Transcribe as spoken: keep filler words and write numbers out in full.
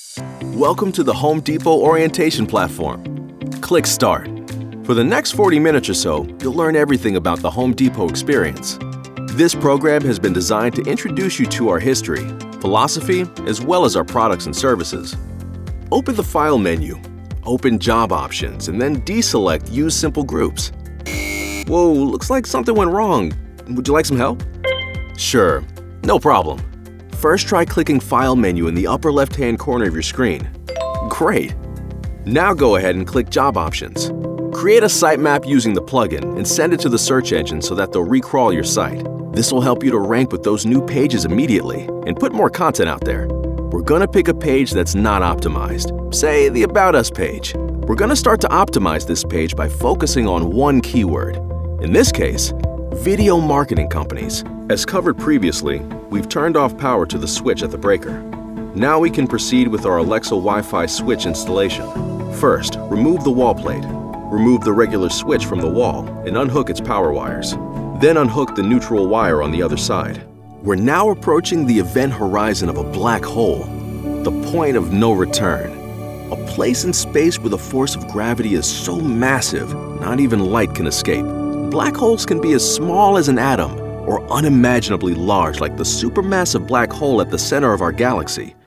Welcome to the Home Depot orientation platform. Click Start. For the next forty minutes or so, you'll learn everything about the Home Depot experience. This program has been designed to introduce you to our history, philosophy, as well as our products and services. Open the File menu, open Job Options, and then deselect Use Simple Groups. Whoa, looks like something went wrong. Would you like some help? Sure, no problem. First, try clicking File menu in the upper left-hand corner of your screen. Great! Now go ahead and click Job Options. Create a sitemap using the plugin and send it to the search engine so that they'll recrawl your site. This will help you to rank with those new pages immediately and put more content out there. We're going to pick a page that's not optimized, say the About Us page. We're going to start to optimize this page by focusing on one keyword. In this case, video marketing companies. As covered previously, we've turned off power to the switch at the breaker. Now we can proceed with our Alexa Wi-Fi switch installation. First, remove the wall plate. Remove the regular switch from the wall and unhook its power wires. Then unhook the neutral wire on the other side. We're now approaching the event horizon of a black hole, the point of no return. A place in space where the force of gravity is so massive, not even light can escape. Black holes can be as small as an atom or unimaginably large like the supermassive black hole at the center of our galaxy.